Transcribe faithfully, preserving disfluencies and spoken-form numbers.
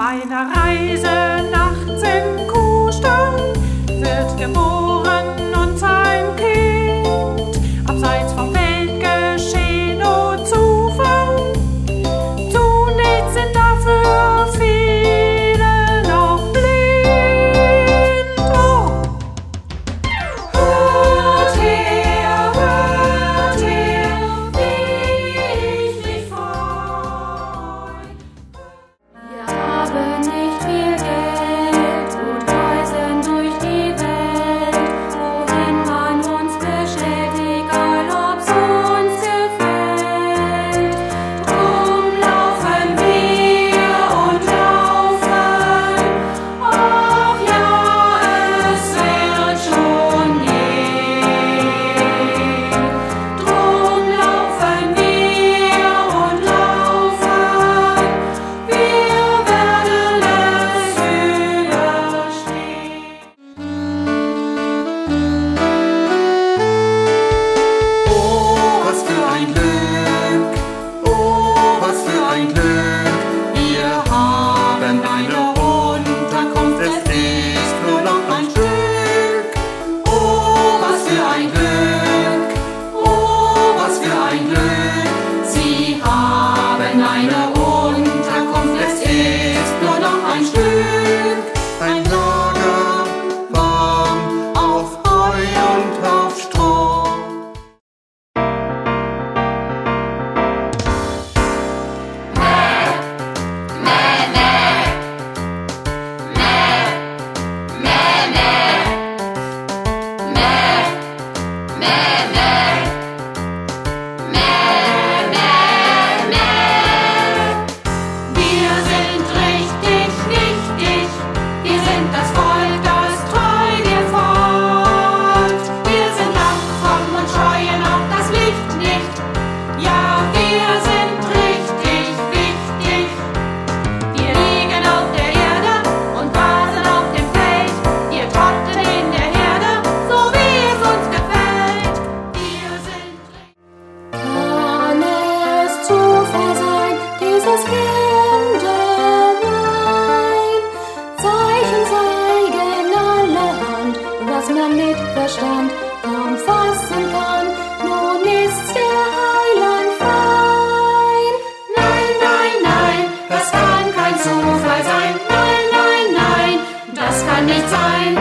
einer Reise nachts im Kuhstall wird geboren und ein Kind, abseits vom Weltgeschehen, o Zufall, zu nichts sind dafür viele noch blind. Oh! Hört her, hört her, wie ich mich freu. Wir haben nicht viel Geld und reisen durch die Welt, wohin man uns bestellt, egal ob's uns gefällt. Drum laufen wir und laufen, ach ja, es wird schon gehen. Drum laufen wir und laufen, wir werden es überstehen. Oh, was für ein Glück, oh, was für ein Glück. Wir haben eine Unterkunft, es ist nur noch ein Stück. Oh, was für ein Glück, oh, was für ein Glück. Sie haben eine Unterkunft, es ist nur noch ein Stück. Ein Lager warm auf Heu und auf Stroh. Wir sind richtig wichtig, wir sind das Volk, das treu dir folgt. Wir sind lang, fromm und scheuen auch das Licht nicht. Ja, wir sind richtig wichtig. Wir liegen auf der Erde und grasen auf dem Feld. Wir trotten in der Herde, so wie es uns gefällt. Wir sind Kann es Zufall sein, dieses Kinderlein? Zeichen zeigen allerhand, was man mit Verstand kaum fassen kann. Nun ist's der Heiland fein. Nein, nein, nein, das kann kein Zufall sein. Nein, nein, nein, das kann nicht sein.